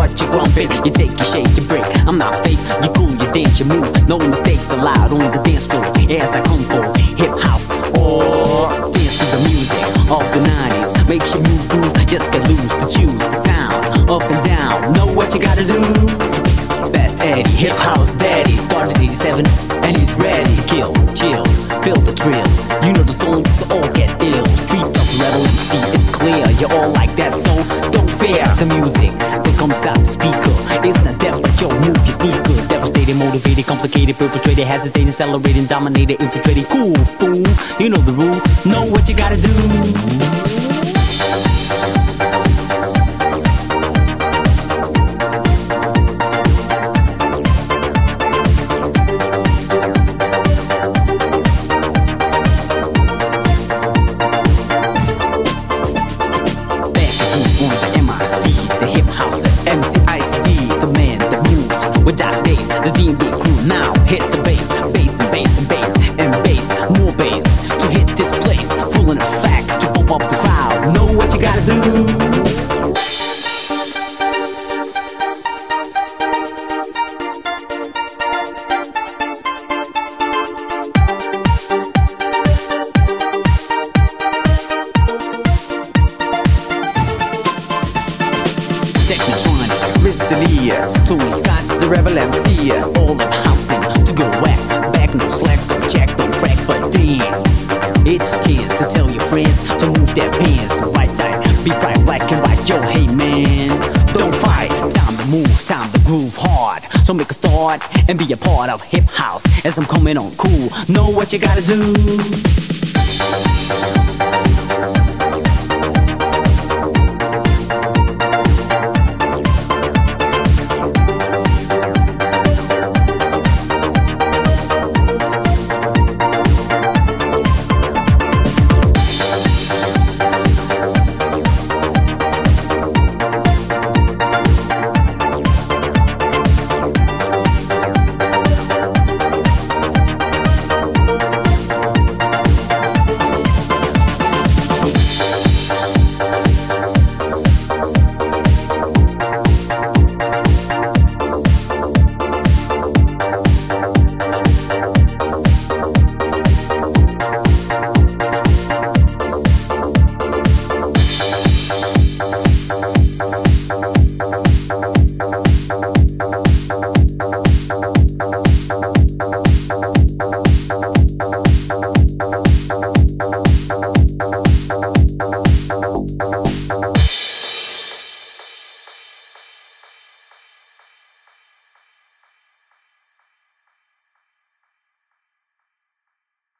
what you grumping. You take, you shake, you break. I'm not fake. You cool, you dance, you move. No mistakes allowed on the dance floor. As I come for hip hop or dance to the music of the 90s. Makes you move, groove, just get loose to choose the sound. Up and down, know what you gotta do. That's Eddie, hip house daddy. Started 87 and he's ready to kill, chill, feel the thrill. You know the songs, so all get ill. Street of rebel MC, it's clear. You're all like that, so don't fear the music that comes out the speaker. It's not death, but your move your sneaker. Devastated, motivated, complicated, perpetrated, hesitating, celebrating, dominated, infiltrating. Cool, fool, you know the rule. Know what you gotta do. Without bass, the D&B crew now hit the bass, bass and bass and bass and bass, more bass to hit this place, full in effect to pump up the crowd. Know what you gotta do. Rizzlia, Tony Scott, the rebel MC, all of housing to go whack, back no slack, so jack, don't crack, but dance. It's a chance to tell your friends to move their pants, right side, be bright, black and white, yo, hey man, don't fight, time to move, time to groove hard, so make a start and be a part of hip house, as I'm coming on cool, know what you gotta do.